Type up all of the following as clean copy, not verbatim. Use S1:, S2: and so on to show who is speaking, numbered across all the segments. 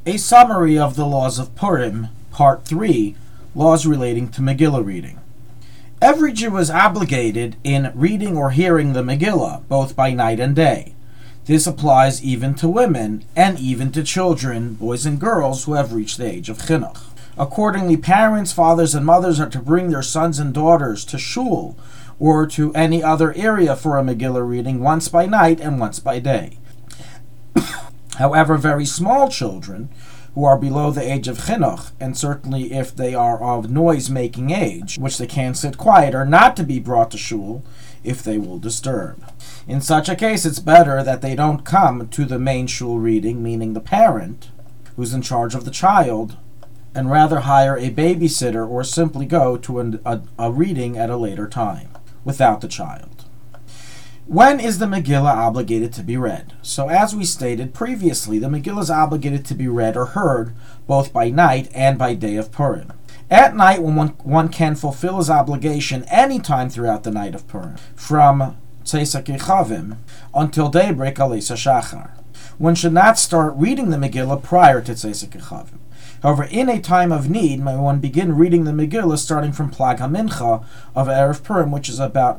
S1: A summary of the laws of Purim, Part 3, Laws relating to Megillah reading. Every Jew is obligated in reading or hearing the Megillah, both by night and day. This applies even to women, and even to children, boys and girls, who have reached the age of chinuch. Accordingly, parents, fathers, and mothers are to bring their sons and daughters to shul, or to any other area for a Megillah reading once by night and once by day. However, very small children, who are below the age of chinuch, and certainly if they are of noise-making age, which they can't sit quiet, are not to be brought to shul if they will disturb. In such a case, it's better that they don't come to the main shul reading, meaning the parent, who's in charge of the child, and rather hire a babysitter or simply go to a reading at a later time, without the child. When is the Megillah obligated to be read? So as we stated previously, the Megillah is obligated to be read or heard both by night and by day of Purim. At night, when one can fulfill his obligation any time throughout the night of Purim, from Tzeis HaKechavim until daybreak Aleis HaShachar. One should not start reading the Megillah prior to Tzeis HaKechavim. However, in a time of need, may one begin reading the Megillah starting from Plag HaMincha of Erev Purim, which is about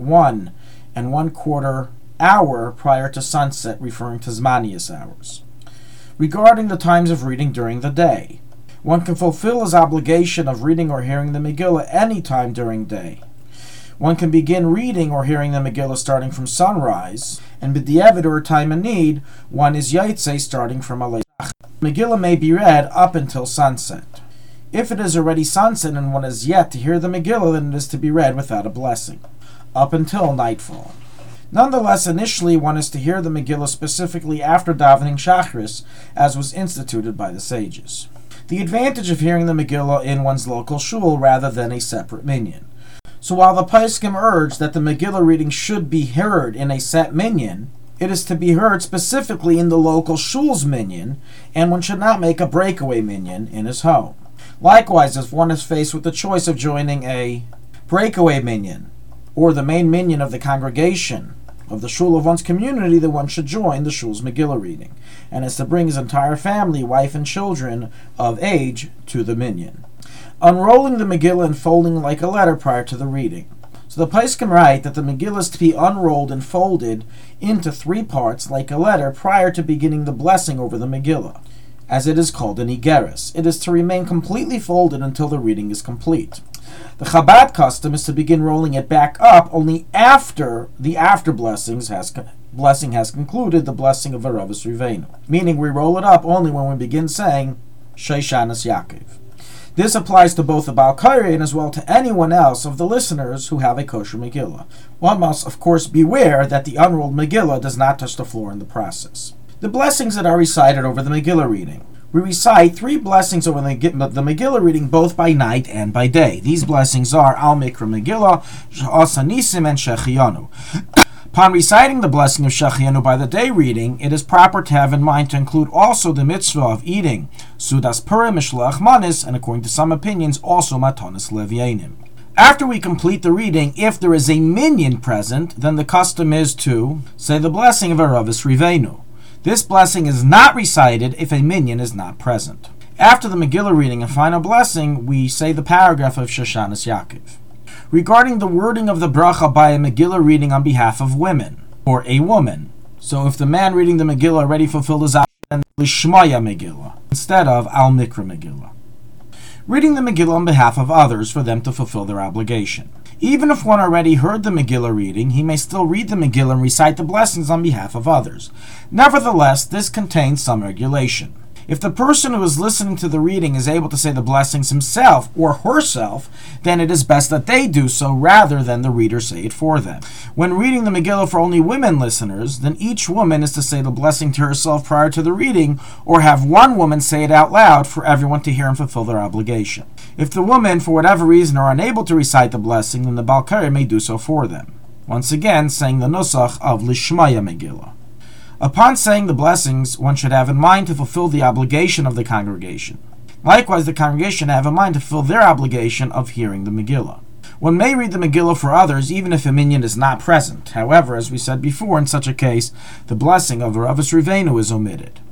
S1: 1¼ hour prior to sunset, referring to Zmanius hours. Regarding the times of reading during the day, one can fulfill his obligation of reading or hearing the Megillah any time during day. One can begin reading or hearing the Megillah starting from sunrise, and b'diavad or time of need, one is Yaitse starting from Aleis HaShachar. Megillah may be read up until sunset. If it is already sunset and one has yet to hear the Megillah, then it is to be read without a blessing, up until nightfall. Nonetheless, initially one is to hear the Megillah specifically after davening Shacharis, as was instituted by the sages. The advantage of hearing the Megillah in one's local shul rather than a separate minyan. So while the Poskim urge that the Megillah reading should be heard in a set minyan, it is to be heard specifically in the local shul's minyan, and one should not make a breakaway minyan in his home. Likewise, if one is faced with the choice of joining a breakaway minyan, or the main minyan of the congregation of the shul of one's community, then one should join the shul's Megillah reading, and is to bring his entire family, wife and children of age, to the minyan. Unrolling the Megillah and folding like a letter prior to the reading. So the Poskim write that the Megillah is to be unrolled and folded into 3 parts like a letter prior to beginning the blessing over the Megillah, as it is called in Igeris. It is to remain completely folded until the reading is complete. The Chabad custom is to begin rolling it back up only after the blessing has concluded, the blessing of Aravos Rivenu, meaning we roll it up only when we begin saying Sheishanas Yaakov. This applies to both the Baal Koreh and as well to anyone else of the listeners who have a kosher Megillah. One must, of course, beware that the unrolled Megillah does not touch the floor in the process. The blessings that are recited over the Megillah reading. We recite 3 blessings over the Megillah reading both by night and by day. These blessings are Al Mikra Megillah, She'asa Nisim, and Shechianu. Upon reciting the blessing of Shechianu by the day reading, it is proper to have in mind to include also the mitzvah of eating Sudas Purim, Mishloach Manis, and according to some opinions, also Matanis Levyanim. After we complete the reading, if there is a minyan present, then the custom is to say the blessing of Aravos Rivenu. This blessing is not recited if a minyan is not present. After the Megillah reading and final blessing, we say the paragraph of Shoshanas Yaakov. Regarding the wording of the bracha by a Megillah reading on behalf of women, or a woman. So if the man reading the Megillah already fulfilled his obligation, Lishmaya Megillah, instead of Al Mikra Megillah. Reading the Megillah on behalf of others for them to fulfill their obligation. Even if one already heard the Megillah reading, he may still read the Megillah and recite the blessings on behalf of others. Nevertheless, this contains some regulation. If the person who is listening to the reading is able to say the blessings himself or herself, then it is best that they do so rather than the reader say it for them. When reading the Megillah for only women listeners, then each woman is to say the blessing to herself prior to the reading, or have one woman say it out loud for everyone to hear and fulfill their obligation. If the women, for whatever reason, are unable to recite the blessing, then the Baal Koreh may do so for them. Once again, saying the nusach of Lishmaya Megillah. Upon saying the blessings, one should have in mind to fulfill the obligation of the congregation. Likewise, the congregation have in mind to fulfill their obligation of hearing the Megillah. One may read the Megillah for others even if a minyan is not present. However, as we said before, in such a case, the blessing of Aravos Rivenu is omitted.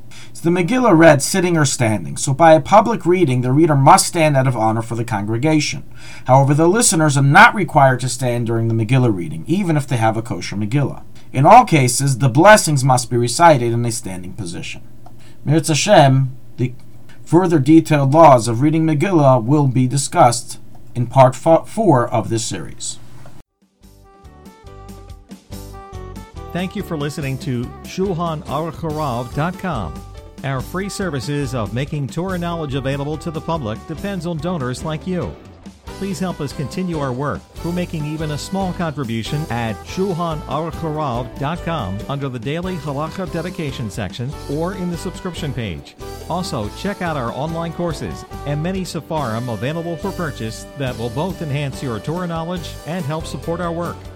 S1: the Megillah read sitting or standing, so by a public reading, the reader must stand out of honor for the congregation. However, the listeners are not required to stand during the Megillah reading, even if they have a kosher Megillah. In all cases, the blessings must be recited in a standing position. Mirz Hashem, the further detailed laws of reading Megillah will be discussed in part 4 of this series.
S2: Thank you for listening to ShulchanAruchHarav.com. Our free services of making Torah knowledge available to the public depends on donors like you. Please help us continue our work through making even a small contribution at ShulchanAruchHarav.com under the Daily Halacha Dedication section or in the subscription page. Also, check out our online courses and many sefarim available for purchase that will both enhance your Torah knowledge and help support our work.